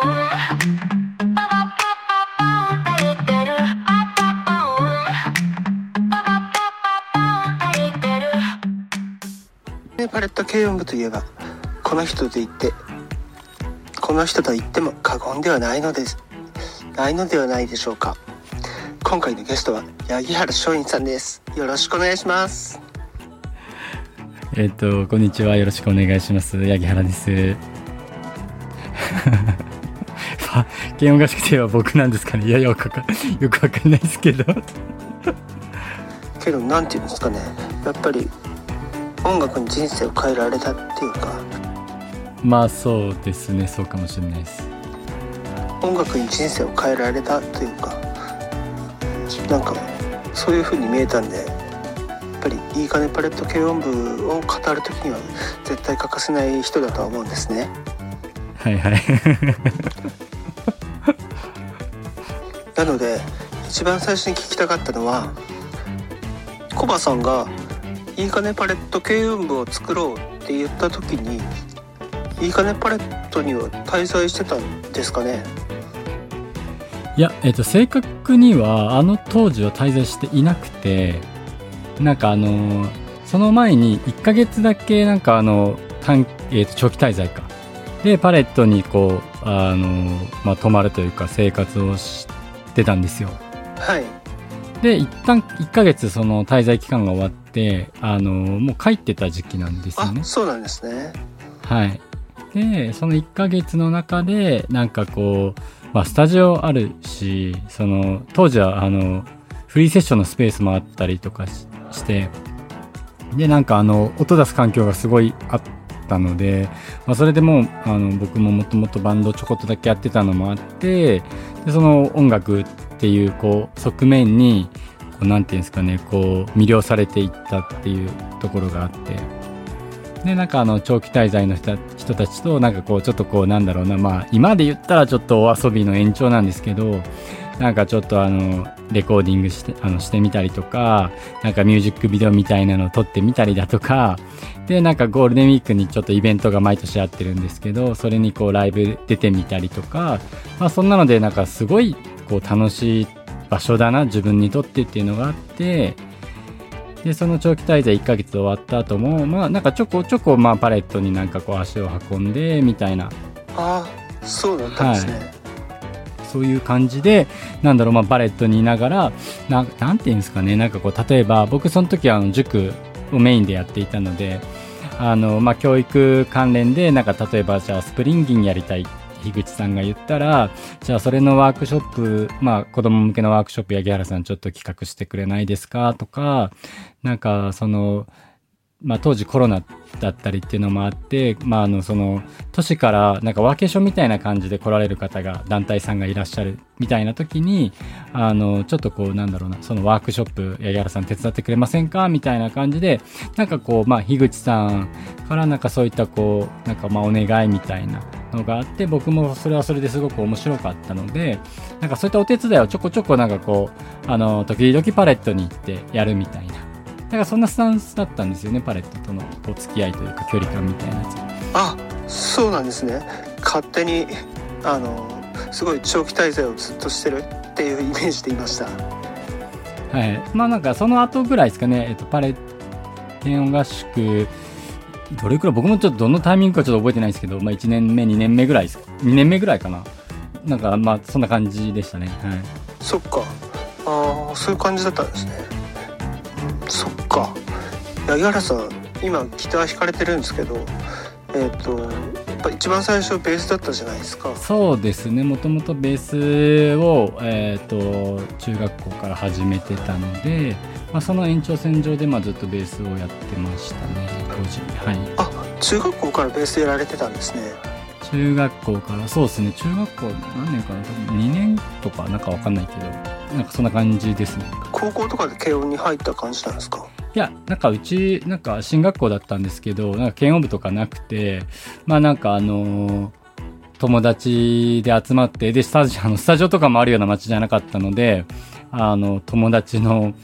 パレット軽音部といえばこの人と言っても過言ではないのではないでしょうか。今回のゲストは八木原松陰さんです。よろしくお願いします。 こんにちは、よろしくお願いします。八木原です。軽音合宿といえば僕なんですかね。いやよくわかんないですけどけどなんていうんですかね、やっぱり音楽に人生を変えられたっていうか、 まあそうですね、そうかもしれないです。 音楽に人生を変えられたというか、なんかそういう風に見えたんで、やっぱりいいかねパレット軽音部を語るときには絶対欠かせない人だとは思うんですね。 はいはいなので一番最初に聞きたかったのは、コバさんがいいかねパレット軽音部を作ろうって言った時に、いいかねパレットには滞在してたんですかね。 いや、正確には当時は滞在していなくて、なんかその前に1ヶ月だけなんか長期滞在かでパレットにこう泊まるというか生活をしてたんですよ。 はい。 で一旦1ヶ月その滞在期間が終わってもう帰ってた時期なんですよね。 あ、そうなんですね。 はい。でその1ヶ月の中でなんかこう、スタジオあるし、その当時はフリーセッションのスペースもあったりとかして、でなんか音出す環境がすごいあったので、それでもう僕ももともとバンドちょこっとだけやってたのもあって、でその音楽っていうこう側面にこうなんていうんですかね、こう魅了されていったっていうところがあって、でなんか長期滞在の人たちとなんかこうちょっとこうなんだろうな、今で言ったらちょっとお遊びの延長なんですけど、なんかちょっとレコーディングしてみたりとか、なんかミュージックビデオみたいなのを撮ってみたりだとかで、なんかゴールデンウィークにちょっとイベントが毎年あってるんですけど、それにこうライブ出てみたりとか、そんなのでなんかすごいこう楽しい場所だな自分にとってっていうのがあって、でその長期滞在1ヶ月終わった後もなんかちょこちょこパレットになんかこう足を運んでみたいな。 ああ、そうだったんですね。はい、 そういう感じでなんだろう、パレットにいながらなんていうんですかね、なんかこう例えば僕その時は塾をメインでやっていたので、教育関連でなんか例えばじゃあスプリンギンやりたい樋口さんが言ったら、じゃあそれのワークショップ、子供向けのワークショップ八木原さんちょっと企画してくれないですかとか、なんかその当時コロナだったりっていうのもあって、その都市からなんかワーケーションみたいな感じで来られる方が団体さんがいらっしゃるみたいな時にちょっとこうなんだろうな、そのワークショップ八木原さん手伝ってくれませんかみたいな感じで、なんかこう樋口さんからなんかそういったこうなんかお願いみたいなのがあって、僕もそれはそれですごく面白かったので、なんかそういったお手伝いをちょこちょこなんかこう時々パレットに行ってやるみたいな、だからそんなスタンスだったんですよね、パレットとのお付き合いというか距離感みたいなやつ。 あ、そうなんですね。勝手にすごい長期滞在をずっとしてるっていうイメージでいました。 はい。なんかその後ぐらいですかね、パレット軽音合宿どれくらい、僕もちょっとどのタイミングかちょっと覚えてないですけど、1年目2年目ぐらいですか、2年目ぐらいかな、なんかそんな感じでしたね。はい。 そっか、そういう感じだったんですね。そっか。八木原さん今ギター弾かれてるんですけど、やっぱ一番最初ベースだったじゃないですか。 そうですね、もともとベースを、中学校から始めてたので、その延長線上でずっとベースをやってましたね、当時。はい。 あ、中学校からベースやられてたんですね。 中学校から、そうですね、中学校何年かな、多分2年とかなんか分かんないけど、なんかそんな感じですね。 高校とかで軽音に入った感じなんですか？ いや、なんかうちなんか進学校だったんですけど、なんか軽音部とかなくて、なんか友達で集まって、でスタジオとかもあるような街じゃなかったので、友達の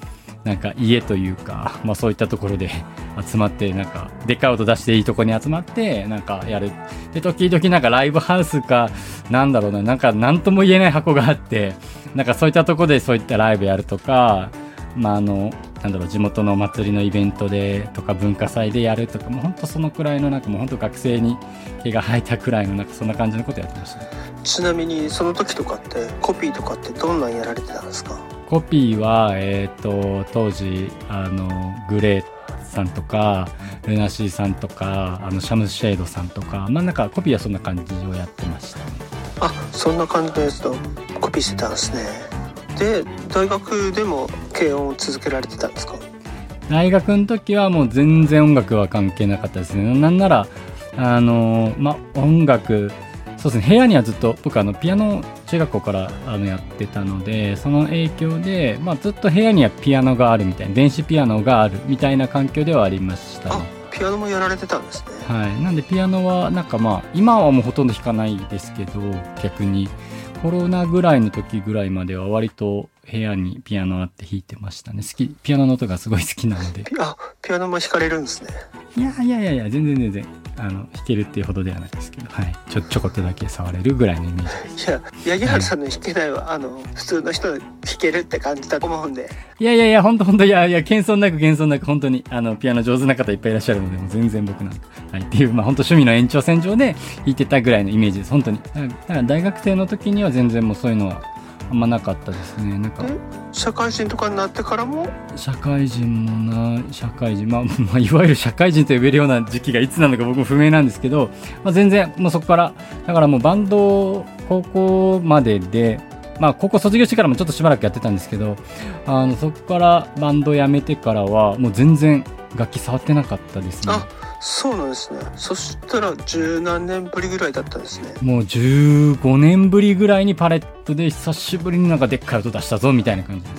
なんか家というか、まあそういったところで集まって、なんかでっかい音出していいとこに集まってなんかやる。で時々なんかライブハウスかなんだろうな、なんか何とも言えない箱があって、なんかそういったところでそういったライブやるとか、まあなんだろう、地元の祭りのイベントでとか文化祭でやるとか、もうほんとそのくらいの、なんかもうほんと学生に毛が生えたくらいの、なんかそんな感じのことやってましたね。 ちなみにその時とかってコピーとかってどんなんやられてたんですか？ コピーは当時グレーさんとかルナシーさんとかシャムシェードさんとか、まあなんかコピーはそんな感じをやってましたね。 あ、そんな感じのやつとコピーしてたんですね。で大学でも軽音を続けられてたんですか？ 大学の時はもう全然音楽は関係なかったですね。なんならまあ音楽、そうですね、部屋にはずっと僕ピアノ中学校からやってたので、その影響で、まあ、ずっと部屋にはピアノがあるみたいな、電子ピアノがあるみたいな環境ではありましたね。 あ、ピアノもやられてたんですね。 はい、なんでピアノはなんかまあ今はもうほとんど弾かないですけど、逆にコロナぐらいの時ぐらいまでは割と部屋にピアノあって弾いてましたね。ピアノの音がすごい好きなので。 ピアノも弾かれるんですね。 いや全然弾けるっていうほどではないですけど、はい、ちょこっとだけ触れるぐらいのイメージです。 いや、八木原さんの弾けないは、普通の人弾けるって感じだと思うんで。 いや本当謙遜なく本当にピアノ上手な方いっぱいいらっしゃるので、もう全然僕なんか、はい、っていう、まあ本当趣味の延長線上で弾いてたぐらいのイメージです。本当に。だから大学生の時には全然もうそういうのはあんまなかったですね。なんか社会人とかになってからも？社会人、 まあいわゆる社会人と呼べるような時期がいつなのか僕も不明なんですけど、まあ、全然もうそこからだからもうバンド高校までで、まあ高校卒業してからもちょっとしばらくやってたんですけど、そこからバンド辞めてからはもう全然楽器触ってなかったですね。 あ、そうなんですね。そしたら十何年ぶりぐらいだったんですね。 もう15年ぶりぐらいにパレットで久しぶりになんかでっかい音出したぞみたいな感じです。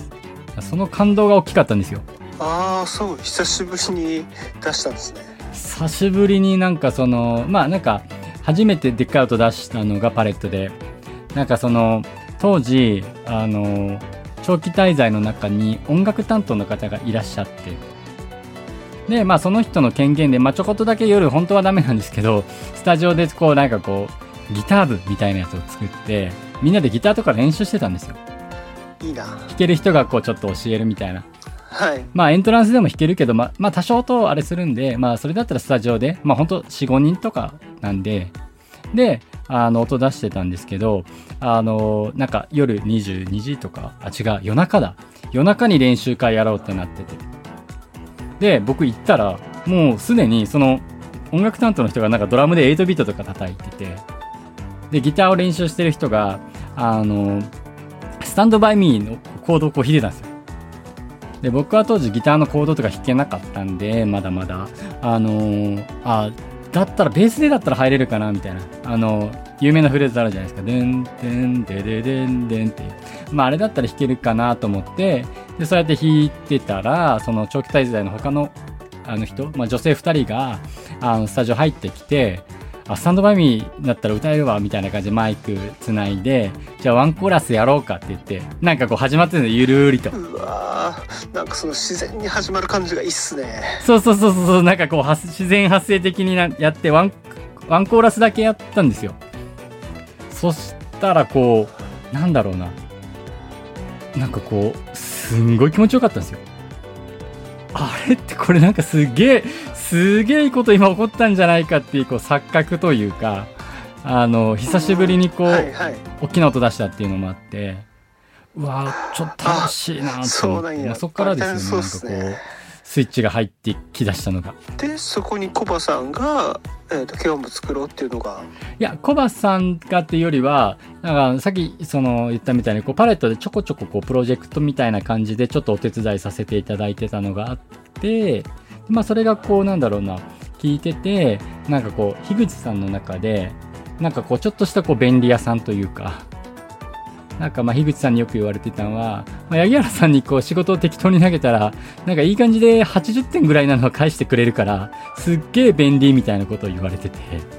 その感動が大きかったんですよ。 ああ、そう、久しぶりに出したんですね。 久しぶりになんかまあなんか初めてでっかい音出したのがパレットで、なんか当時長期滞在の中に音楽担当の方がいらっしゃって、でまあその人の権限で、まあ、ちょこっとだけ夜本当はダメなんですけど、スタジオでこうなんかこうギター部みたいなやつを作ってみんなでギターとか練習してたんですよ。 いいな。 弾ける人がこうちょっと教えるみたいな。 はい。 まあエントランスでも弾けるけど、まあ多少とあれするんで、まあそれだったらスタジオで、まあほんと 4,5 人とかなんで、で音出してたんですけど、なんか夜22時とか、夜中に練習会やろうってなってて、で僕行ったらもうすでにその音楽担当の人がなんかドラムで8ビートとか叩いてて、でギターを練習してる人がスタンドバイミーのコードをこう弾いてたんですよ。で僕は当時ギターのコードとか弾けなかったんで、まだまだだったらベースでだったら入れるかなみたいな有名なフレーズあるじゃないですか。でんでんでででんでんっていう、まああれだったら弾けるかなと思って、でそうやって弾いてたら、その長期滞在の他の人、まあ女性2人がスタジオ入ってきて、スタンドバイミーだったら歌えるわみたいな感じでマイクつないで、じゃあワンコーラスやろうかって言って、なんかこう始まってるの、ゆるーりと。 うわー、なんかその自然に始まる感じがいいっすね。 そうなんかこう自然発生的にやってワンコーラスだけやったんですよ。そしたらこうなんだろうな、なんかこうすんごい気持ちよかったんですよ。あれってこれなんかすげえいいこと今起こったんじゃないかっていう、こう錯覚というか、久しぶりにこう、大きな音出したっていうのもあって、うわーちょっと楽しいなと思って、まあ、そこからですよね、なんかこうスイッチが入ってきだしたのが。 でそこにコバさんが、軽音部作ろうっていうのが、 いやコバさんがっていうよりは、なんかさっき言ったみたいにこうパレットでちょこちょここうプロジェクトみたいな感じでちょっとお手伝いさせていただいてたのがあって、まあそれがこうなんだろうな、聞いてて、なんかこう樋口さんの中でなんかこうちょっとしたこう便利屋さんというか、なんかまあ樋口さんによく言われてたのは、まあ、八木原さんにこう仕事を適当に投げたらなんかいい感じで80点ぐらいなのは返してくれるからすっげえ便利みたいなことを言われてて、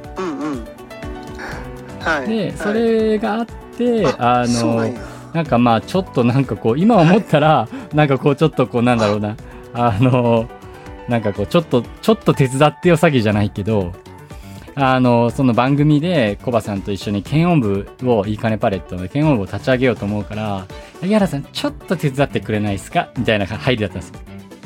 はい、 でそれがあって、 なんなんかまあちょっとなんかこう今思ったらなんかこうちょっとこうなんだろうな、なんかこうちょっと手伝ってよ詐欺じゃないけど、その番組でコバさんと一緒に検温部を、いいかねパレットの検温部を立ち上げようと思うから、八木原さんちょっと手伝ってくれないですかみたいな入りだったんですよ。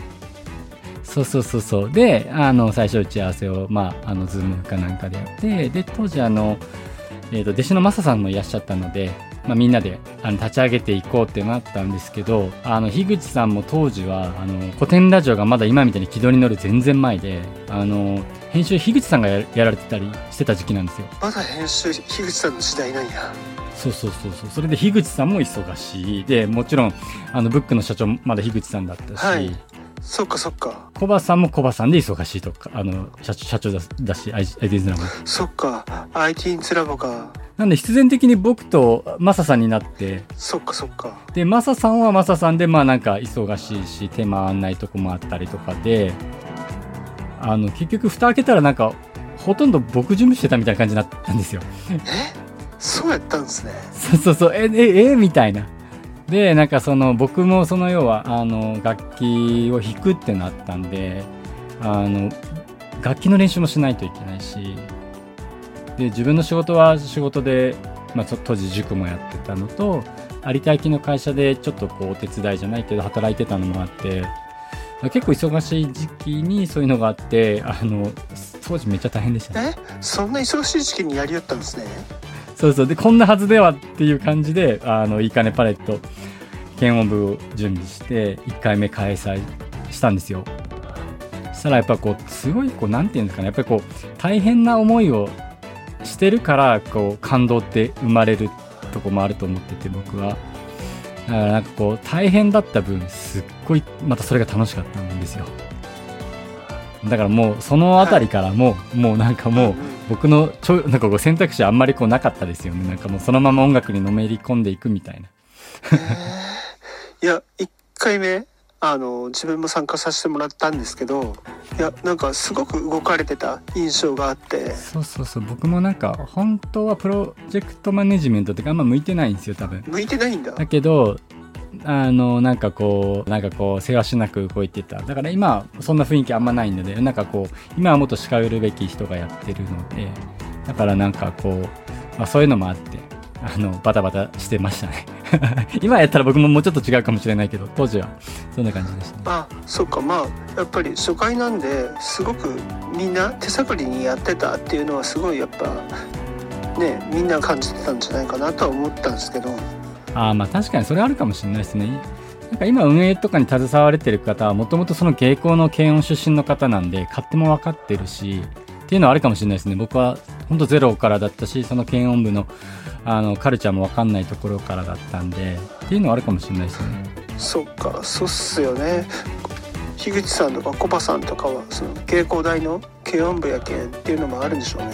そう。で、最初打ち合わせを、ズームかなんかでやって、で、当時弟子のマサさんもいらっしゃったので、みんなで立ち上げていこうってなったんですけど、樋口さんも当時は古典ラジオがまだ今みたいに軌道に乗る全然前で、編集樋口さんがやられてたりしてた時期なんですよ。 まだ編集樋口さんの時代なんや。 そう。それで樋口さんも忙しいで、もちろんブックの社長まだ樋口さんだったし、はい、 そっか。 コバさんもコバさんで忙しいとか、社長だし、IT ズラボ。 そっか、IT ズラボか。 なんで必然的に僕とマサさんになって、 そっか。 で、マサさんはマサさんで、なんか忙しいし、手回んないとこもあったりとかで、結局蓋開けたらなんか、ほとんど僕準備してたみたいな感じになったんですよ。 そうやったんですね。 そう、みたいな。で、なんか僕も要は、楽器を弾くってなったんで、楽器の練習もしないといけないし、で、自分の仕事は仕事で、当時塾もやってたのと、有田焼の会社でちょっとこうお手伝いじゃないけど働いてたのもあって、結構忙しい時期にそういうのがあって、当時めっちゃ大変でしたね。 そんな忙しい時期にやりよったんですね。 そう。で、こんなはずではっていう感じで、いいかねパレット、検温部を準備して、1回目開催したんですよ。そしたらやっぱこう、すごいこう、なんていうんですかね、やっぱりこう、大変な思いをしてるから、こう、感動って生まれるとこもあると思ってて、僕は。だからなんかこう、大変だった分、すっごい、またそれが楽しかったんですよ。だからもう、そのあたりからもうなんかもう、僕のなんかこう選択肢あんまりこうなかったですよね。なんかもうそのまま音楽にのめり込んでいくみたいな。 いや、1回目、自分も参加させてもらったんですけど、いや、なんかすごく動かれてた印象があって。 そう。僕もなんか、本当はプロジェクトマネジメントってあんま向いてないんですよ、多分。 向いてないんだ。 だけど、なんかこう、せわしなく動いてた。だから今、そんな雰囲気あんまないので、なんかこう、今はもっと叱るべき人がやってるので、だからなんかこう、そういうのもあって、バタバタしてましたね。今やったら僕ももうちょっと違うかもしれないけど、当時はそんな感じでしたね。 そっか。やっぱり初回なんで、すごくみんな手探りにやってたっていうのはすごいやっぱ、ね、みんな感じてたんじゃないかなとは思ったんですけど。 確かにそれあるかもしれないですね。なんか今運営とかに携われてる方はもともとその芸工の検温出身の方なんで、勝手も分かってるしっていうのはあるかもしれないですね。僕は本当ゼロからだったし、その検温部のカルチャーも分かんないところからだったんでっていうのはあるかもしれないですね。 そっか、そうっすよね。樋口さんとかコバさんとかはその芸工大の検温部やけんっていうのもあるんでしょう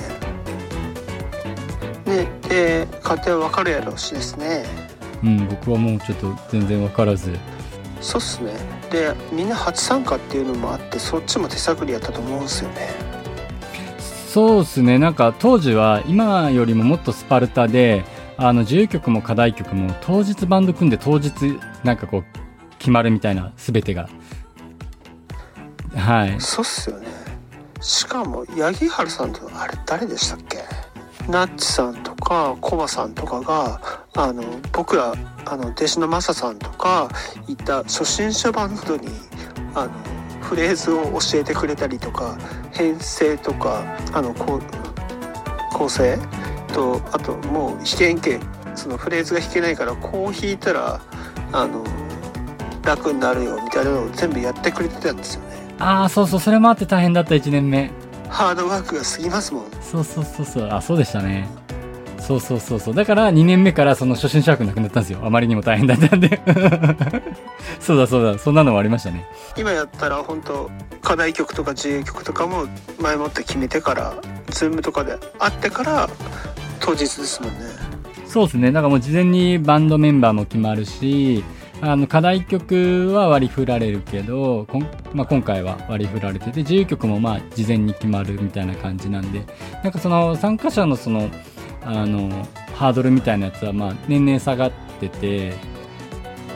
ね。で、家庭は分かるやろうしですね。 僕はもうちょっと全然分からず。 そうっすね。で、みんな初参加っていうのもあって、そっちも手探りやったと思うんですよね。 そうですね。なんか当時は今よりももっとスパルタで、自由曲も課題曲も当日バンド組んで当日なんかこう決まるみたいな、全てが。はい。 そうっすよね。しかも八木原さんとあれ誰でしたっけ？ナッチさんとかコバさんとかが僕ら弟子のマサさんとかいた初心者バンドにフレーズを教えてくれたりとか、編成とか構成と、あともう弾けんけん、そのフレーズが弾けないからこう弾いたら楽になるよみたいなのを全部やってくれてたんですよね。 そう、それもあって大変だった1年目。 ハードワークが過ぎますもん。 そう。そうでしたね。そう。だから2年目からその初心者枠なくなったんですよ。あまりにも大変だったんで。そうだ。そんなのもありましたね。 今やったら本当課題曲とか自由曲とかも前もって決めてから、ズームとかで会ってから当日ですもんね。 そうですね。だからもう事前にバンドメンバーも決まるし、課題曲は割り振られるけど、今回は割り振られてて、自由曲も事前に決まるみたいな感じなんで、なんかその参加者のそのハードルみたいなやつは年々下がってて、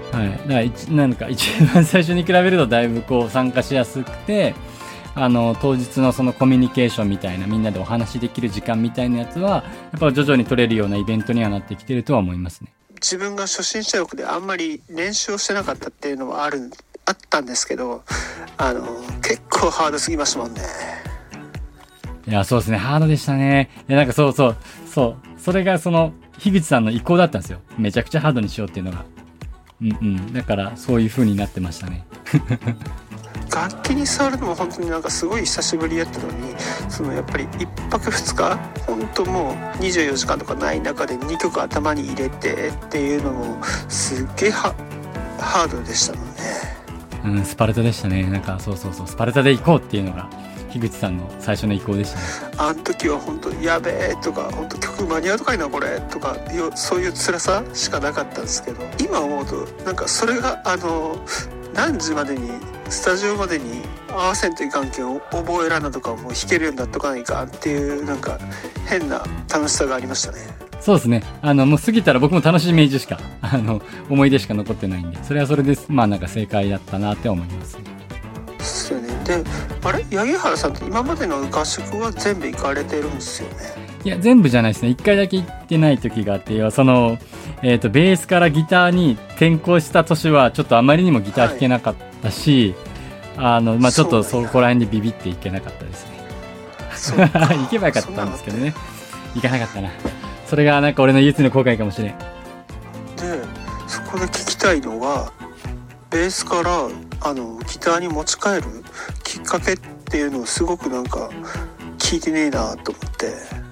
はい。だからなんか一番最初に比べるとだいぶこう参加しやすくて、当日のそのコミュニケーションみたいな、みんなでお話しできる時間みたいなやつは、やっぱ徐々に取れるようなイベントにはなってきてるとは思いますね。 自分が初心者欲であんまり練習をしてなかったっていうのはあったんですけど、結構ハードすぎましたもんね。 いや、そうですね。ハードでしたね。いや、なんかそう。それがその、樋口さんの意向だったんですよ。めちゃくちゃハードにしようっていうのが。だからそういう風になってましたね。 楽器に触るのも本当になんかすごい久しぶりやったのに、やっぱり1泊2日本当もう24時間とかない中で2曲頭に入れてっていうのもすっげえハードでしたもんね。 スパルタでしたね。なんかそうスパルタで行こうっていうのが樋口さんの最初の意向でしたね。 あの時は本当やべえとか、本当曲間に合うとかいなこれとかそういう辛さしかなかったんですけど、今思うとなんかそれが何時までにスタジオまでに合わせんといかんけん覚えらなとかも弾けるようになっとかないかっていうなんか変な楽しさがありましたね。 そうですね。もう過ぎたら僕も楽しいイメージしか思い出しか残ってないんで、それはそれです。まあなんか正解だったなって思います。 ですよね。で、あれ八木原さんって今までの合宿は全部行かれてるんですよね。 いや全部じゃないですね。一回だけ行ってない時があって、ベースからギターに転向した年はちょっとあまりにもギター弾けなかったし、はい、ちょっとそこら辺でビビっていけなかったですね。行けばよかったんですけどね。行かなかったな。それがなんか俺の唯一の後悔かもしれん。で、 そこで聞きたいのが、ベースからギターに持ち帰るきっかけっていうのをすごくなんか聞いてねえなと思って。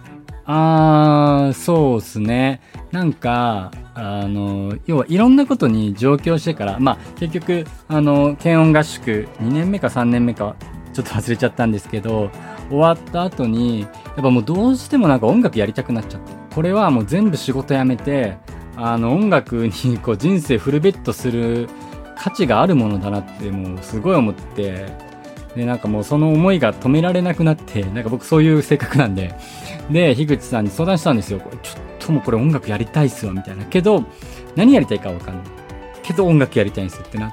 そうですね。なんか要はいろんなことに上京してから、結局軽音合宿2年目か3年目かちょっと忘れちゃったんですけど、終わった後にやっぱもうどうしてもなんか音楽やりたくなっちゃって、これはもう全部仕事やめて音楽にこう人生フルベットする価値があるものだなってもうすごい思って、でなんかもうその思いが止められなくなって、なんか僕そういう性格なんで、樋口さんに相談したんですよ。ちょっともうこれ音楽やりたいっすよみたいな。けど何やりたいかわかんないけど音楽やりたいんですってなって、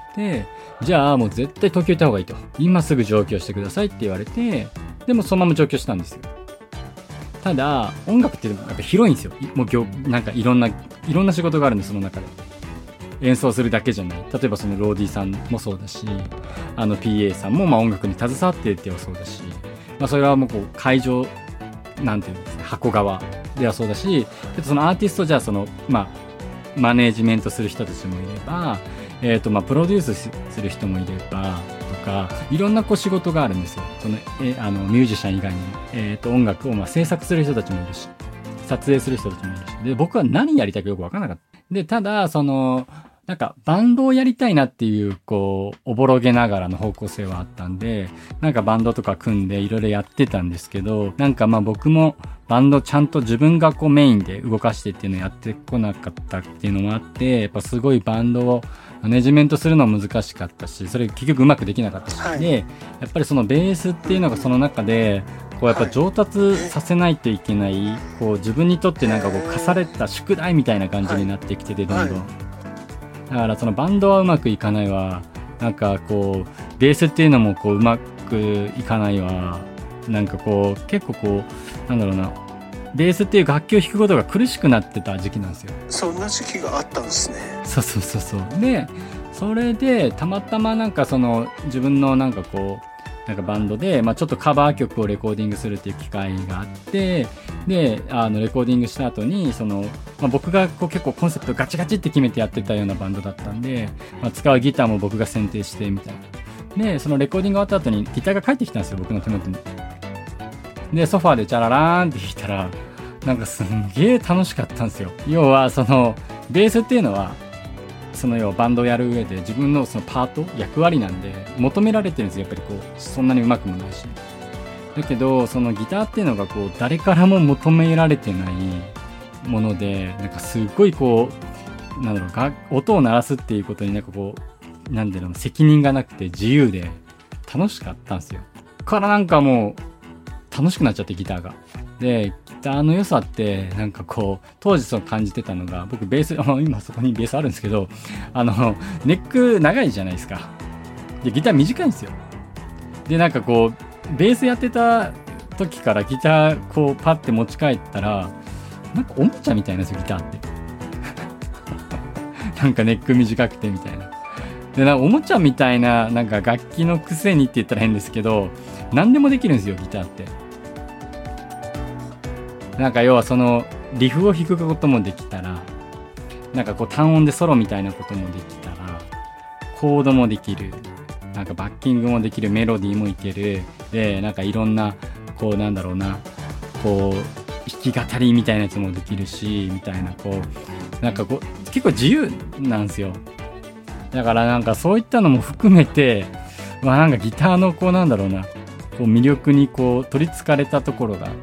じゃあもう絶対東京行った方がいいと、今すぐ上京してくださいって言われて、でもそのまま上京したんですよ。ただ音楽ってやっぱ広いんですよ。もうなんかいろんな仕事があるんで、その中で演奏するだけじゃない。例えばそのローディーさんもそうだし、PA さんも音楽に携わってってはそうだし、それはもうこう会場なんていうんですか、箱側ではそうだし、そのアーティストじゃあそのマネージメントする人たちもいれば、プロデュースする人もいればとか、いろんなこう仕事があるんですよ。そのミュージシャン以外にも、音楽を制作する人たちもいるし、撮影する人たちもいるし、で僕は何やりたいかよく分からなかった。でただなんかバンドをやりたいなっていうこうおぼろげながらの方向性はあったんで、なんかバンドとか組んでいろいろやってたんですけど、なんか僕もバンドちゃんと自分がこうメインで動かしてっていうのをやってこなかったっていうのもあって、やっぱすごいバンドをマネジメントするのも難しかったし、それ結局うまくできなかったし、はい、でやっぱりそのベースっていうのがその中でこうやっぱ上達させないといけない、こう自分にとってなんかこう課された宿題みたいな感じになってきてて、どんどん、だからそのバンドはうまくいかないわ、なんかこうベースっていうのもこううまくいかないわ、なんかこう結構こうなんだろうな、ベースっていう楽器を弾くことが苦しくなってた時期なんですよ。 そんな時期があったんですね。 そうで、それでたまたまなんかその自分のなんかこうなんかバンドで、ちょっとカバー曲をレコーディングするっていう機会があって、でレコーディングした後に僕がこう結構コンセプトガチガチって決めてやってたようなバンドだったんで、使うギターも僕が選定してみたいな。でそのレコーディング終わった後にギターが返ってきたんですよ、僕の手元に。でソファーでチャララーンって弾いたら、なんかすんげえ楽しかったんですよ。要はそのベースっていうのは要はバンドをやる上で自分のそのパート役割なんで求められてるんですよ。やっぱりこうそんなにうまくもないし、だけどそのギターっていうのがこう誰からも求められてないもので、なんかすごいこうなんだろう、音を鳴らすっていうことになんかこうなんだろう、責任がなくて自由で楽しかったんですよ。からなんかもう楽しくなっちゃって、ギターがでギターの良さってなんかこう当時そう感じてたのが、僕ベース今そこにベースあるんですけど、ネック長いじゃないですか。でギター短いんですよ。でなんかこうベースやってた時からギターこうパッて持ち帰ったらなんかおもちゃみたいなんですよギターってなんかネック短くてみたいな。でなんかおもちゃみたいななんか楽器のくせにって言ったら変ですけど、何でもできるんですよギターって。なんか要はそのリフを弾くこともできたら、なんかこう単音でソロみたいなこともできたら、コードもできる、なんかバッキングもできる、メロディーもいける、でなんかいろんなこうなんだろうな、こう弾き語りみたいなやつもできるしみたいな、こうなんかこう結構自由なんですよ。だからなんかそういったのも含めて、まあなんかギターのこうなんだろうな、こう魅力にこう取りつかれたところがあって、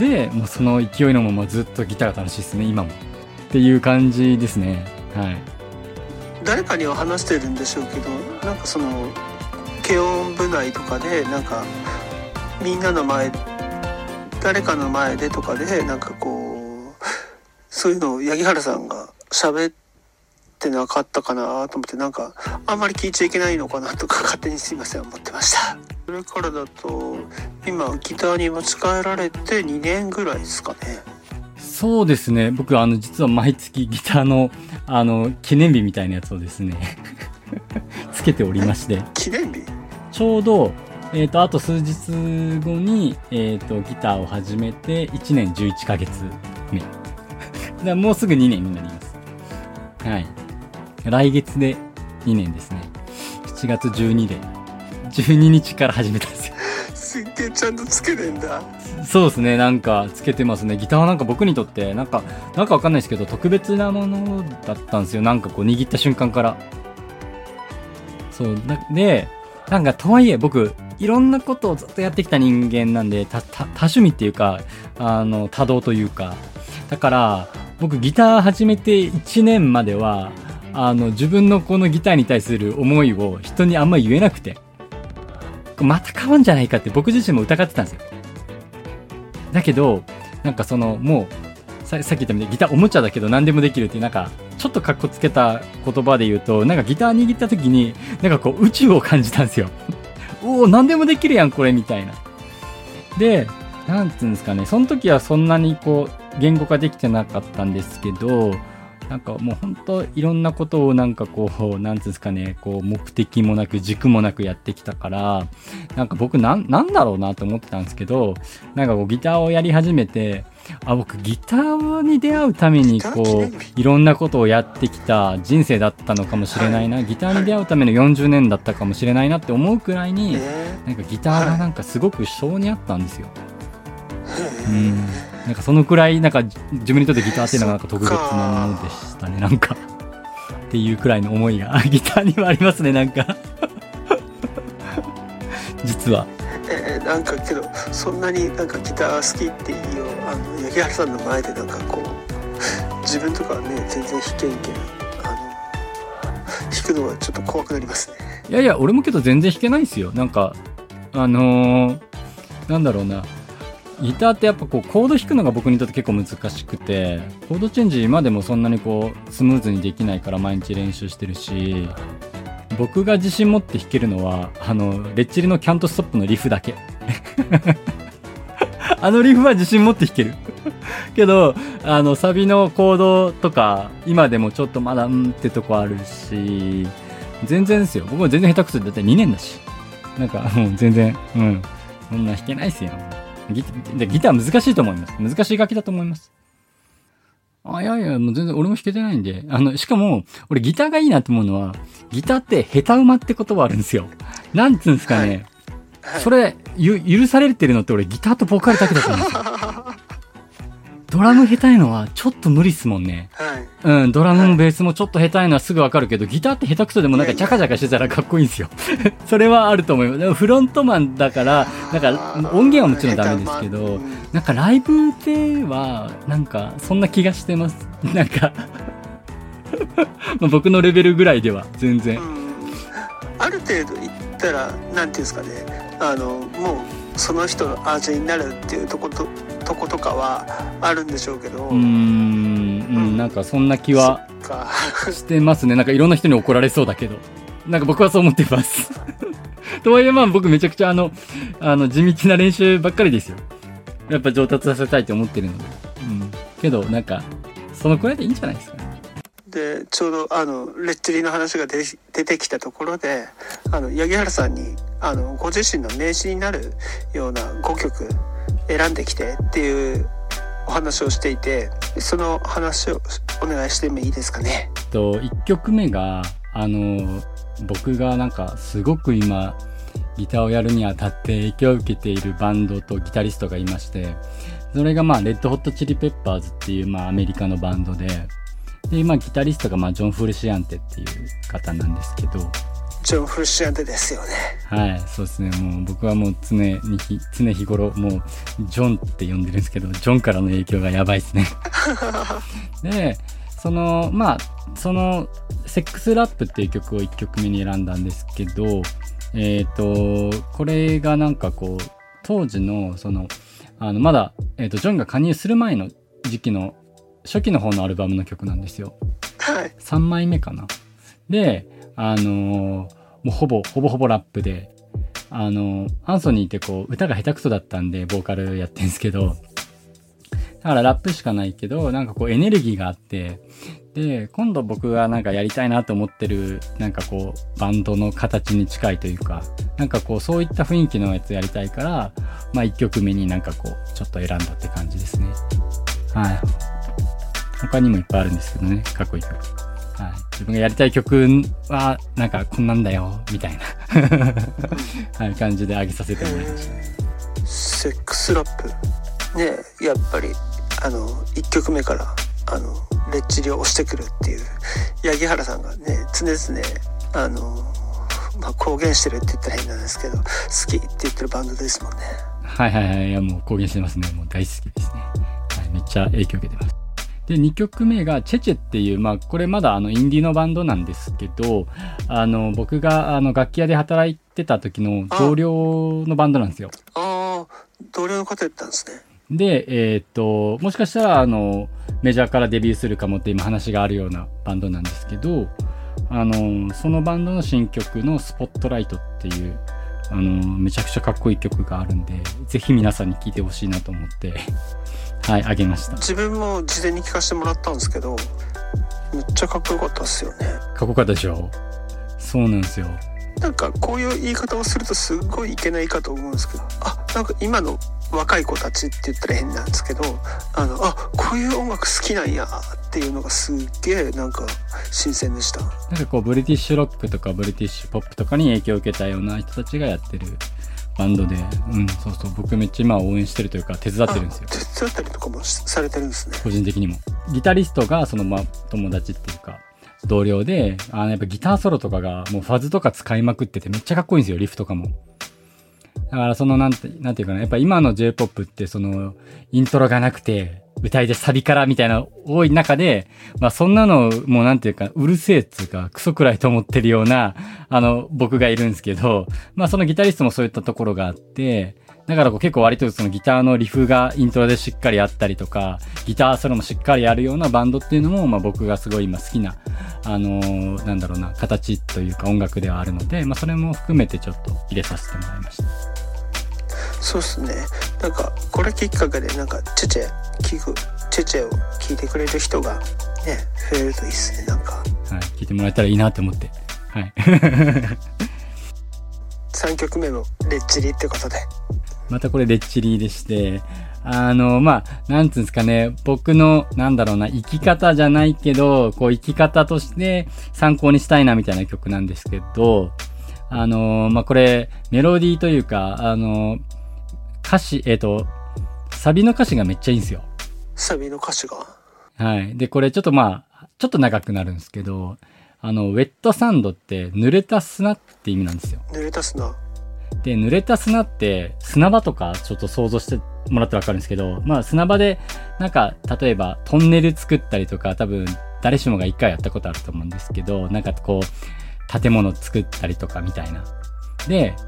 でもうその勢いのままずっとギターが楽しいですね今もっていう感じですね。はい。 誰かには話してるんでしょうけど、なんかその軽音部内とかでなんかみんなの前、誰かの前でとかでなんかこうそういうのを八木原さんが喋ってなかったかなと思って、なんかあんまり聞いちゃいけないのかなとか勝手にすいません思ってました。それからだと今ギターに持ち帰られて2年ぐらいですかね。 そうですね。僕実は毎月ギターの記念日みたいなやつをですねつけておりまして、 記念日ちょうどあと数日後にギターを始めて1年11ヶ月目だからもうすぐ2年になります。はい。来月で2年ですね。7月12で12日から始めたんですよ。 すっげえちゃんとつけてんだ。 そうですね。なんかつけてますね。ギターはなんか僕にとってなんかわかんないですけど特別なものだったんですよ。なんかこう握った瞬間から。そうでなんかとはいえ僕いろんなことをずっとやってきた人間なんで、多趣味っていうか多動というか、だから僕ギター始めて1年までは自分のこのギターに対する思いを人にあんまり言えなくて、また買うんじゃないかって僕自身も疑ってたんですよ。だけどなんかそのもうさっき言ったみたいにギターおもちゃだけど何でもできるっていう、なんかちょっとかっこつけた言葉で言うと、なんかギター握った時になんかこう宇宙を感じたんですよおお何でもできるやんこれみたいな。でなんつうんですかね、その時はそんなにこう言語化できてなかったんですけど、なんかもう本当いろんなことをなんかこうなんつうんですかね、こう目的もなく軸もなくやってきたから、なんか僕なんだろうなと思ってたんですけど、なんかこうギターをやり始めて、僕ギターに出会うためにこういろんなことをやってきた人生だったのかもしれないな、ギターに出会うための40年だったかもしれないなって思うくらいに、なんかギターがなんかすごく性にあったんですよ。なんかそのくらいなんか自分にとってギターっていうのがなんか特別なものでしたね。なんかっていうくらいの思いがギターにはありますね。なんか実はなんかけどそんなになんかギター好きっていう八木原さんの前でなんかこう自分とかね全然弾けんけん弾くのはちょっと怖くなりますね。 いやいや俺もけど全然弾けないですよ。なんかなんだろうな、ギターってやっぱこうコード弾くのが僕にとって結構難しくて、コードチェンジ今でもそんなにこうスムーズにできないから毎日練習してるし、僕が自信持って弾けるのはレッチリのキャントストップのリフだけリフは自信持って弾けるけどサビのコードとか今でもちょっとまだってとこあるし、全然ですよ。僕は全然下手くそでだって2年だし、なんかもう全然そんな弾けないっすよ。ギター難しいと思います。難しい楽器だと思います。いやいや、もう全然俺も弾けてないんで。しかも、俺ギターがいいなと思うのは、ギターって下手馬って言葉あるんですよ。なんつうんですかね。はい、それ、許されてるのって俺ギターとボーカルだけだと思うんですよ。ドラム下手いのはちょっと無理っすもんね。はい。ドラムもベースもちょっと下手いのはすぐわかるけど、ギターって下手くそでもなんかジャカジャカしてたらかっこいいんですよ。それはあると思います。でもフロントマンだから、なんか音源はもちろんダメですけど、なんかライブではなんかそんな気がしてます。なんか僕のレベルぐらいでは全然。 ある程度いったらなんていうんですかね、もうその人の味になるっていうとことかはあるんでしょうけど、 なんかそんな気はしてますね。なんかいろんな人に怒られそうだけど、なんか僕はそう思ってます。とはいえまあ僕めちゃくちゃ地道な練習ばっかりですよ。やっぱ上達させたいと思ってるので、けどなんかそのくらいでいいんじゃないですかね。 でちょうどレッチリの話が出てきたところで、八木原さんにご自身の名詞になるような5曲選んできてっていうお話をしていて、その話をお願いしてもいいですかね。 1曲目が僕がなんかすごく今ギターをやるにあたって影響を受けているバンドとギタリストがいまして、それがまあレッドホットチリペッパーズっていうまあアメリカのバンドで、ギタリストがまあジョン・フルシアンテっていう方なんですけど、 ジョン・フルシアンテですよね。 はい、そうですね。もう僕はもう常日頃もうジョンって呼んでるんですけど、ジョンからの影響がやばいですね。で、そのセックスラップっていう曲を1曲目に選んだんですけど、これがなんかこう当時のまだジョンが加入する前の時期の初期の方のアルバムの曲なんですよ。 はい。 3枚目かな。で、もうほぼラップで、アンソニーってこう歌が下手くそだったんでボーカルやってんすけど、だからラップしかないけどなんかこうエネルギーがあって、で今度僕がなんかやりたいなと思ってるなんかこうバンドの形に近いというか、なんかこうそういった雰囲気のやつやりたいから、まあ1曲目になんかこうちょっと選んだって感じですね。はい。他にもいっぱいあるんですけどね、かっこいい曲。はい、自分がやりたい曲はなんかこんなんだよみたいな、はい、感じで上げさせてもらいました。 セックスラップね、やっぱり1曲目からレッチリを押してくるっていう八木原さんがね常々公言してるって言ったら変なんですけど、好きって言ってるバンドですもんね。 はいはいはい、いやもう公言してますね。もう大好きですね。はい、めっちゃ影響受けてます。で、2曲目がチェチェっていう、まあこれまだインディーのバンドなんですけど、僕が楽器屋で働いてた時の同僚のバンドなんですよ。 ああ、同僚の方やったんですね。 で、もしかしたらメジャーからデビューするかもって今話があるようなバンドなんですけど、そのバンドの新曲のスポットライトっていうめちゃくちゃかっこいい曲があるんで、ぜひ皆さんに聴いてほしいなと思ってはい、あげました。 自分も事前に聞かせてもらったんですけど、めっちゃかっこよかったですよね。 かっこよかったでしょ。そうなんですよ。 なんかこういう言い方をするとすっごいいけないかと思うんですけど、なんか今の若い子たちって言ったら変なんですけど、こういう音楽好きなんやっていうのがすっげえなんか新鮮でした。 なんかこうブリティッシュロックとかブリティッシュポップとかに影響を受けたような人たちがやってるバンドで、そうそう、僕めっちゃ今応援してるというか手伝ってるんですよ。 手伝ったりとかもされてるんですね。 個人的にもギタリストが友達っていうか同僚で、やっぱギターソロとかがもうファズとか使いまくっててめっちゃかっこいいんですよ、リフとかも。だからなんていうかな、やっぱ今の J-POP ってイントロがなくて歌いでサビからみたいな多い中で、まあそんなのもうなんていうかうるせえっつうかクソくらいと思ってるような僕がいるんですけど、まあそのギタリストもそういったところがあって、だから結構割とそのギターのリフがイントロでしっかりあったりとか、ギターソロもしっかりあるようなバンドっていうのも、まあ僕がすごい今好きななんだろうな、形というか音楽ではあるので、まあそれも含めてちょっと入れさせてもらいました。 そうっすね。なんかこれきっかけでなんかチェチェを聞いてくれる人がね増えるといいっすね。なんか、はい、 聞いてもらえたらいいなって思って、はい。 3曲目のレッチリってことで、 またこれレッチリでして、まあなんつうんですかね、僕のなんだろうな、生き方じゃないけどこう生き方として参考にしたいなみたいな曲なんですけど、まあこれメロディーというか歌詞サビの歌詞がめっちゃいいんですよ。 サビの歌詞が、 はい。でこれちょっと長くなるんですけど、ウェットサンドって濡れた砂って意味なんですよ。 濡れた砂で、濡れた砂って砂場とかちょっと想像してもらってわかるんですけど、まあ砂場でなんか例えばトンネル作ったりとか、多分誰しもが一回やったことあると思うんですけど、なんかこう建物作ったりとかみたいな。で、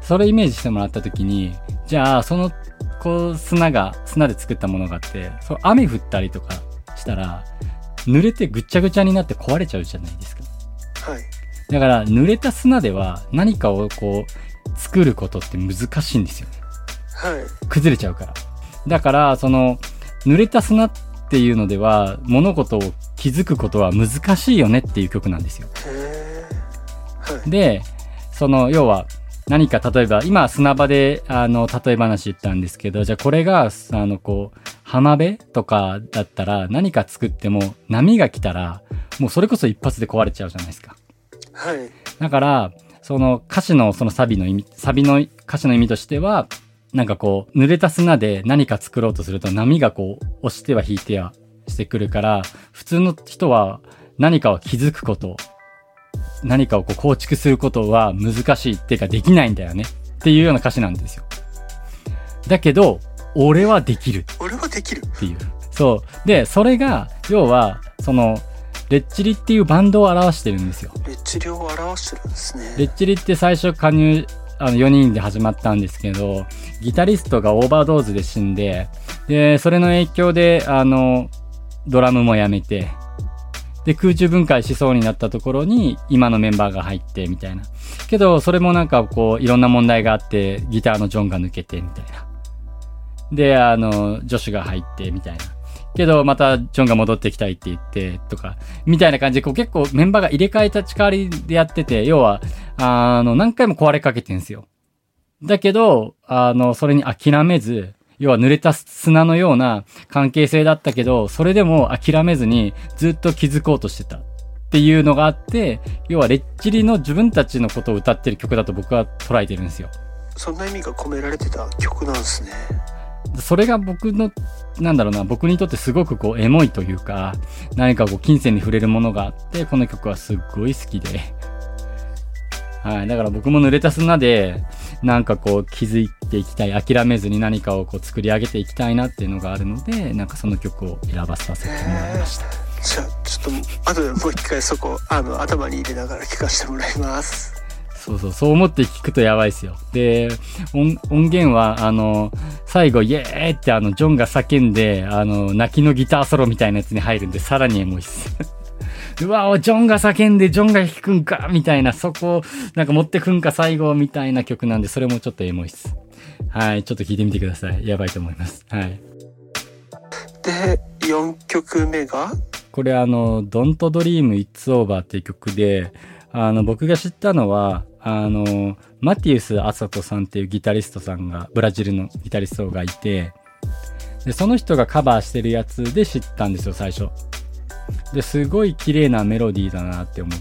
それイメージしてもらった時に、じゃあそのこう砂で作ったものがあって、そう雨降ったりとかしたら濡れてぐっちゃぐちゃになって壊れちゃうじゃないですか。 はい。 だから濡れた砂では何かをこう作ることって難しいんですよね。 はい。 崩れちゃうから。だからその濡れた砂っていうのでは物事を気づくことは難しいよねっていう曲なんですよ。 へー。はい。 で、その要は何か例えば今砂場で例え話言ったんですけど、じゃあこれがこう浜辺とかだったら何か作っても波が来たらもうそれこそ一発で壊れちゃうじゃないですか。 はい。 だからその歌詞のそのサビの歌詞の意味としては、なんかこう濡れた砂で何か作ろうとすると波がこう押しては引いてはしてくるから、普通の人は何かを気づくこと、何かをこう構築することは難しいっていうかできないんだよねっていうような歌詞なんですよ。だけど俺はできるっていう。そうで、それが要はそのレッチリっていうバンドを表してるんですよ。 レッチリを表してるんですね。 レッチリって最初加入4人で始まったんですけど、ギタリストがオーバードーズで死んで、でそれの影響でドラムもやめて、で空中分解しそうになったところに今のメンバーが入ってみたいな。けどそれもなんかこういろんな問題があって、ギターのジョンが抜けてみたいな。でジョシュが入ってみたいな。けどまたジョンが戻ってきたいって言ってとかみたいな感じで、こう結構メンバーが入れ替え立ち替わりでやってて、要は何回も壊れかけてんすよ。だけどそれに諦めず、要は濡れた砂のような関係性だったけど、それでも諦めずにずっと気づこうとしてたっていうのがあって、要はレッチリの自分たちのことを歌ってる曲だと僕は捉えてるんですよ。 そんな意味が込められてた曲なんですね。 それが僕の僕にとってすごくこうエモいというか、何かこう金銭に触れるものがあって、この曲はすっごい好きで、はい、だから僕も濡れた砂でなんかこう気づいていきたい、諦めずに何かをこう作り上げていきたいなっていうのがあるので、なんかその曲を選ばさせてもらいました。 じゃあちょっと後でもう一回そこ頭に入れながら聞かせてもらいます。 そう思って聞くとやばいですよ。で、音源は最後イエーイってジョンが叫んで泣きのギターソロみたいなやつに入るんで、さらにエモいっす。うわ、ジョンが叫んでジョンが弾くんかみたいな、そこなんか持ってくんか最後みたいな曲なんで、それもちょっとエモいっす。はい、ちょっと聞いてみてください。やばいと思います。はい。 で4曲目がこれDon't Dream It's Over っていう曲で、僕が知ったのはマティウス・アサトさんっていうギタリストさんが、ブラジルのギタリストがいて、でその人がカバーしてるやつで知ったんですよ、最初。ですごい綺麗なメロディーだなって思って、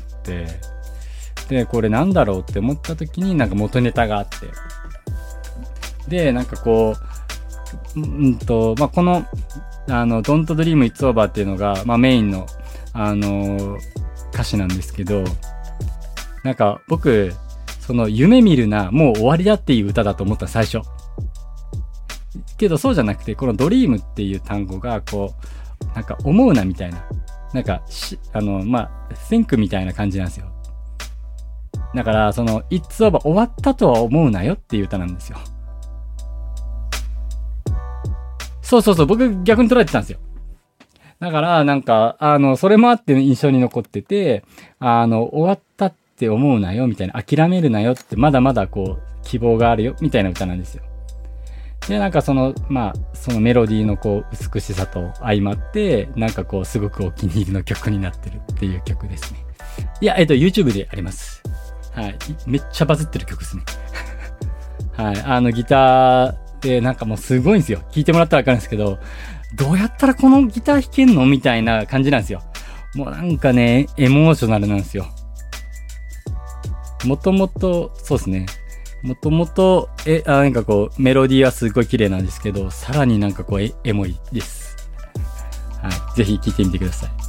でこれなんだろうって思った時になんか元ネタがあって、でなんかこうこのDon't Dream It's Over っていうのが、メインの歌詞なんですけど、なんか僕その夢見るな、もう終わりだっていう歌だと思った最初。けどそうじゃなくて、このドリームっていう単語がこうなんか思うなみたいな、なんかthink みたいな感じなんですよ。だからその It's over 終わったとは思うなよっていう歌なんですよ。そう僕逆に捉えてたんですよ。だからなんかそれもあって印象に残ってて、終わったって思うなよみたいな、諦めるなよって、まだまだこう希望があるよみたいな歌なんですよ。でなんかそのメロディーのこう美しさと相まって、なんかこうすごくお気に入りの曲になってるっていう曲ですね。いやYouTube であります。はい、めっちゃバズってる曲ですね。はい、ギターでなんかもうすごいんですよ。聴いてもらったらわかるんですけど、どうやったらこのギター弾けんのみたいな感じなんですよ。もうなんかね、エモーショナルなんですよ。もともとなんかこうメロディーはすごい綺麗なんですけど、さらになんかこうエモいです。はい、ぜひ聴いてみてください。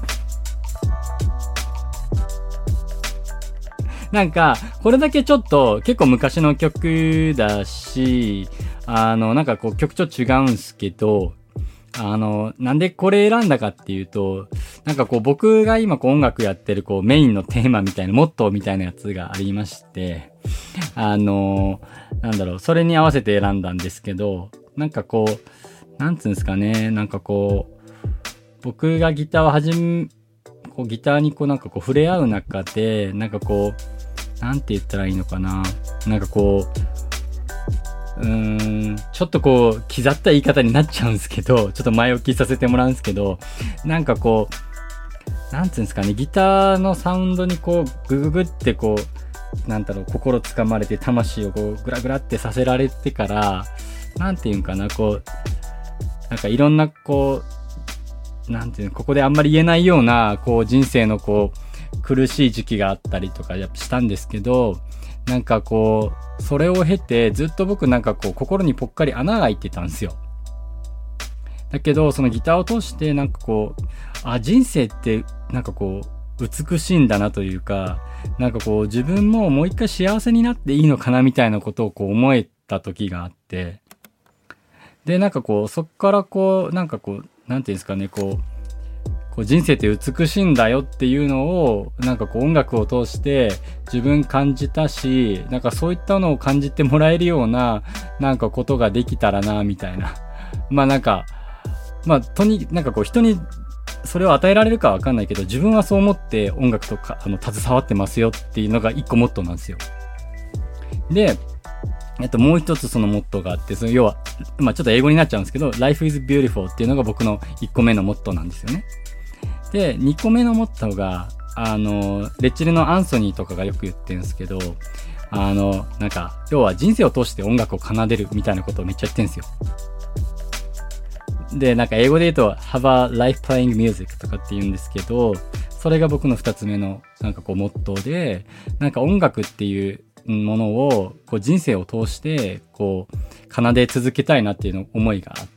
なんかこれだけちょっと結構昔の曲だし、なんかこう曲調違うんすけど、 なんでこれ選んだかっていうと、なんかこう僕が今こう音楽やってるこうメインのテーマみたいな、モットーみたいなやつがありまして、なんだろう、それに合わせて選んだんですけど、なんかこう、なんつうんですかね、なんかこう、僕がギターをギターにこうなんかこう触れ合う中で、なんかこう、なんて言ったらいいのかな、なんかこう、ちょっとこう、刻った言い方になっちゃうんですけど、ちょっと前置きさせてもらうんですけど、なんかこう、なんつうんですかね、ギターのサウンドにこう、グググってこう、なんだろう、心つかまれて魂をこう、グラグラってさせられてから、なんていうんかな、こう、なんかいろんなこう、なんていうの、ここであんまり言えないような、こう、人生のこう、苦しい時期があったりとかしたんですけど、なんかこう、それを経てずっと僕なんかこう心にぽっかり穴が開いてたんですよ。だけどそのギターを通してなんかこう、人生ってなんかこう美しいんだなというか、なんかこう自分ももう一回幸せになっていいのかなみたいなことをこう思えた時があって、でなんかこうそっからこうなんかこうなんていうんですかね、こう人生って美しいんだよっていうのをなんかこう音楽を通して自分感じたし、なんかそういったのを感じてもらえるようななんかことができたらなみたいな、まあなんかなんかこう人にそれを与えられるかはわかんないけど、自分はそう思って音楽とか携わってますよっていうのが一個モットーなんですよ。でもう一つそのモットーがあって、その要はちょっと英語になっちゃうんですけど、 Life is beautiful っていうのが僕の1個目のモットーなんですよね。で、2個目のモットーが、レッチリのアンソニーとかがよく言ってるんですけど、なんか、要は人生を通して音楽を奏でるみたいなことをめっちゃ言ってるんですよ。で、なんか英語で言うと、have a life playing music とかって言うんですけど、それが僕の2つ目の、なんかこう、モットーで、なんか音楽っていうものを、こう、人生を通して、こう、奏で続けたいなっていうの思いがあって、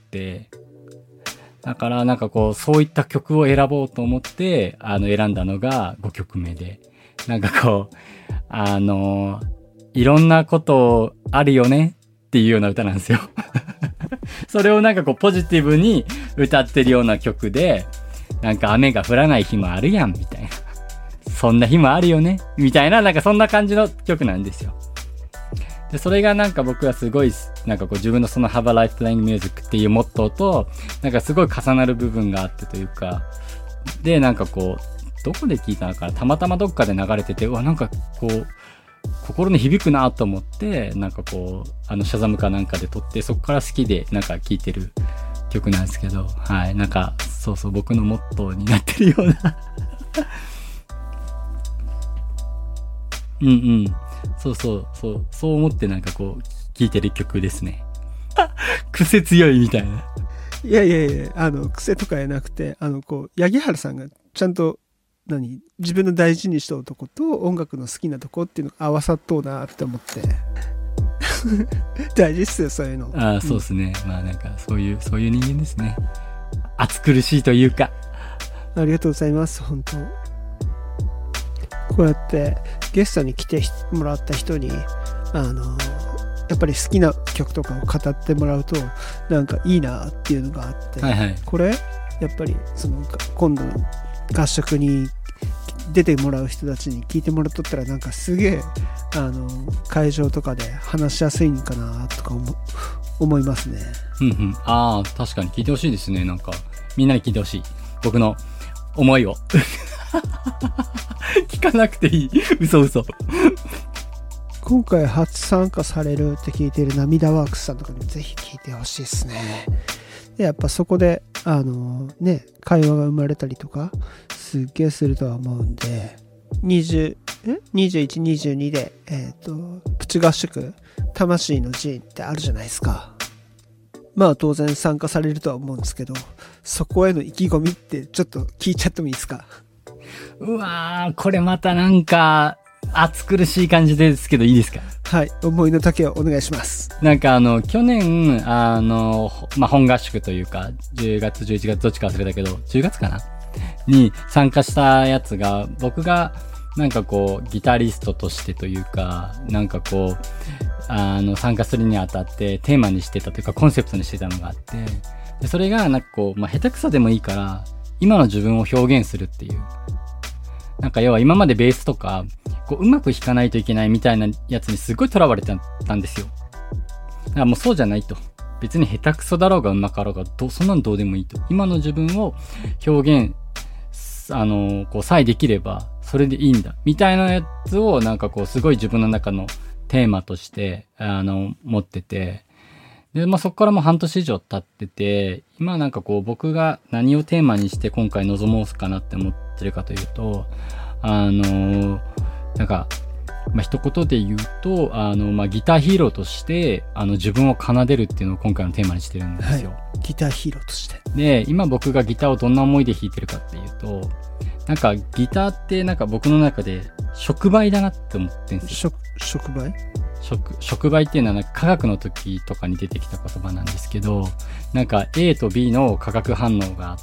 だからなんかこうそういった曲を選ぼうと思って選んだのが5曲目で、なんかこういろんなことあるよねっていうような歌なんですよそれをなんかこうポジティブに歌ってるような曲で、なんか雨が降らない日もあるやんみたいな、そんな日もあるよねみたいな、なんかそんな感じの曲なんですよ。で、それがなんか僕はすごい、なんかこう自分のその Have a Life Playing Music っていうモットーと、なんかすごい重なる部分があってというか、で、なんかこう、どこで聞いたのかな、たまたまどっかで流れてて、うわ、なんかこう、心に響くなと思って、なんかこう、シャザムかなんかで撮って、そこから好きでなんか聴いてる曲なんですけど、はい、なんか、そうそう、僕のモットーになってるような。うんうん。そう思ってなんかこう聴いてる曲ですね。癖強いみたいな。 いや癖とかじゃなくて、こう八木原さんがちゃんと自分の大事にした男と音楽の好きなとこっていうのが合わさっとうなって思って大事っすよそういうの。 そうですね。まあなんかそういう人間ですね。暑苦しいというか。 ありがとうございます。本当こうやってゲストに来てもらった人にやっぱり好きな曲とかを語ってもらうとなんかいいなっていうのがあって、 はいはい、 これやっぱりその今度の合宿に出てもらう人たちに聞いてもらっとったらなんかすげえ会場とかで話しやすいんかなとか思いますね。 確かに聞いてほしいですね。なんかみんなに聞いてほしい僕の思いを聞かなくていい嘘今回初参加されるって聞いている涙ワークスさんとかにもぜひ聞いてほしいですね。でやっぱそこで会話が生まれたりとかすっげえするとは思うんで、21、22でプチ合宿魂の寺院ってあるじゃないですか。まあ当然参加されるとは思うんですけど、そこへの意気込みってちょっと聞いちゃってもいいですか？ うわー、これまたなんか暑苦しい感じですけどいいですか？ はい、思いの丈をお願いします。 なんか去年本合宿というか10月11月どっちか忘れたけど10月かなに参加したやつが、僕がなんかこうギタリストとしてというか、なんかこう参加するにあたってテーマにしてたというかコンセプトにしてたのがあって、 でそれがなんかこう、下手くそでもいいから今の自分を表現するっていう、なんか要は今までベースとかこううまく弾かないといけないみたいなやつにすごいとらわれてたんですよ。だからもうそうじゃないと、別に下手くそだろうがうまかろうがそんなのどうでもいいと、今の自分を表現こうさえできればそれでいいんだみたいなやつをなんかこうすごい自分の中のテーマとして持ってて、でそこからもう半年以上経ってて、今なんかこう僕が何をテーマにして今回臨もうかなって思ってるかというと、なんか一言で言うとギターヒーローとして自分を奏でるっていうのを今回のテーマにしてるんですよ、 ギターヒーローとして。 で今僕がギターをどんな思いで弾いてるかっていうと、なんかギターってなんか僕の中で触媒だなって思ってるんですよ。 触媒？ 触媒っていうのはなんか科学の時とかに出てきた言葉なんですけど、なんか A と B の化学反応があって、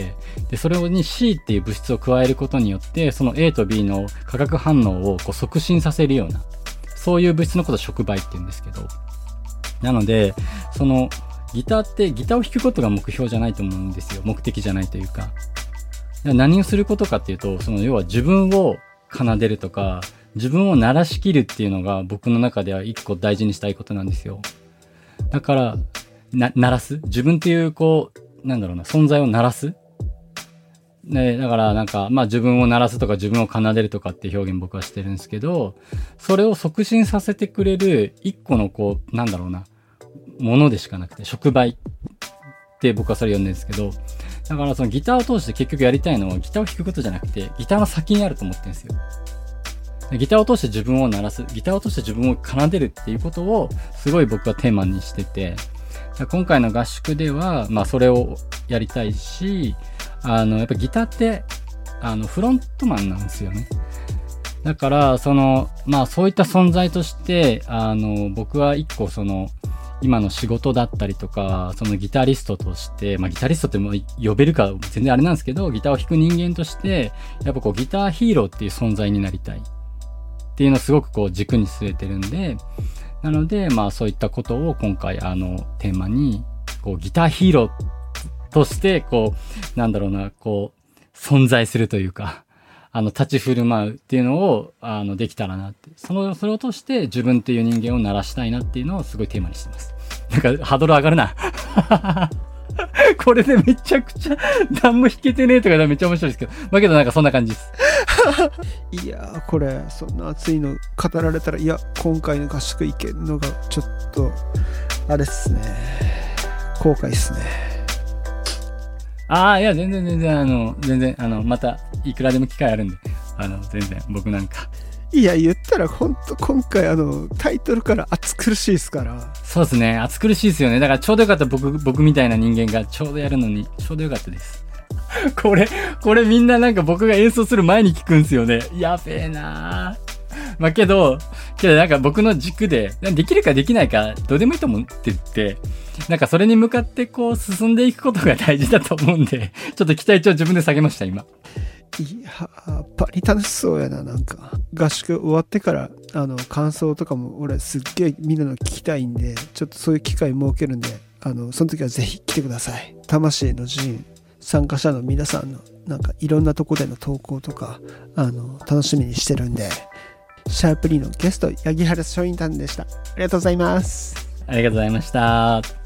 でそれに C っていう物質を加えることによってその A と B の化学反応をこう促進させるような、そういう物質のことを触媒って言うんですけど、なのでそのギターを弾くことが目標じゃないと思うんですよ。目的じゃないというか、何をすることかっていうと、その要は自分を奏でるとか自分を鳴らしきるっていうのが僕の中では一個大事にしたいことなんですよ。だから鳴らす、自分っていうこうなんだろうな、存在を鳴らす、ね、だからなんか自分を鳴らすとか自分を奏でるとかっていう表現僕はしてるんですけど、それを促進させてくれる一個のこうなんだろうなものでしかなくて、触媒って僕はそれ呼んでるんですけど、だからそのギターを通して結局やりたいのはギターを弾くことじゃなくてギターの先にあると思ってるんですよ。ギターを通して自分を鳴らす、ギターを通して自分を奏でるっていうことをすごい僕はテーマにしてて、今回の合宿ではそれをやりたいし、やっぱギターってフロントマンなんですよね。だからそういった存在として僕は一個今の仕事だったりとか、そのギタリストとして、ギタリストっても呼べるか全然あれなんですけど、ギターを弾く人間としてやっぱこうギターヒーローっていう存在になりたいっていうのをすごくこう軸に据えてるんで、なのでそういったことを今回テーマにこうギターヒーローとしてこうなんだろうな、こう存在するというか立ち振る舞うっていうのをできたらなって、それを通して自分っていう人間を鳴らしたいなっていうのをすごいテーマにしてます。なんかハードル上がるなこれでめちゃくちゃ何も弾けてねえとかめっちゃ面白いですけど、けどなんかそんな感じですいやー、これそんな熱いの語られたら、いや今回の合宿行けるのがちょっとあれっすね、後悔っすね。 いや全然またいくらでも機会あるんで全然僕なんか、 いや言ったらほんと今回タイトルから暑苦しいですから。 そうですね、暑苦しいですよね。だからちょうどよかった、僕みたいな人間がちょうどやるのにちょうどよかったですこれみんななんか僕が演奏する前に聞くんすよね。やべえなー。けどなんか僕の軸でできるかできないかどうでもいいと思ってて、なんかそれに向かってこう進んでいくことが大事だと思うんで、ちょっと期待値を自分で下げました今。 いややっぱり楽しそうやな。なんか合宿終わってから感想とかも俺すっげえみんなの聞きたいんで、ちょっとそういう機会設けるんでその時はぜひ来てください。魂の陣参加者の皆さんのなんかいろんなとこでの投稿とか楽しみにしてるんで。シャープリーのゲスト八木原松陰さんでした。ありがとうございます。 ありがとうございました。